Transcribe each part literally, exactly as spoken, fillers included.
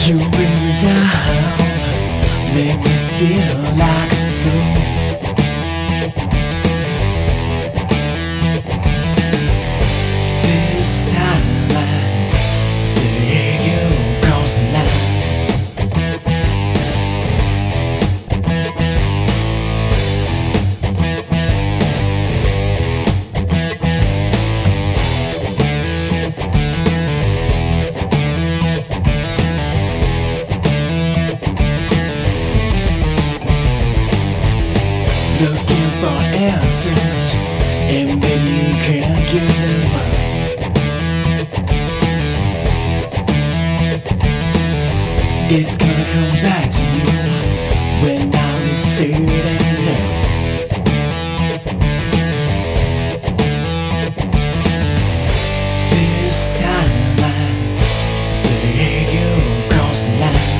You bring me down, make me feel like a fool. This time I think you've crossed the line. Looking for answers, and maybe you can't give them up. It's gonna come back to you when all is said and done. This time I think you've crossed the line.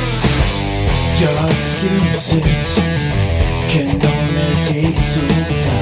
Your excuses can only take so far.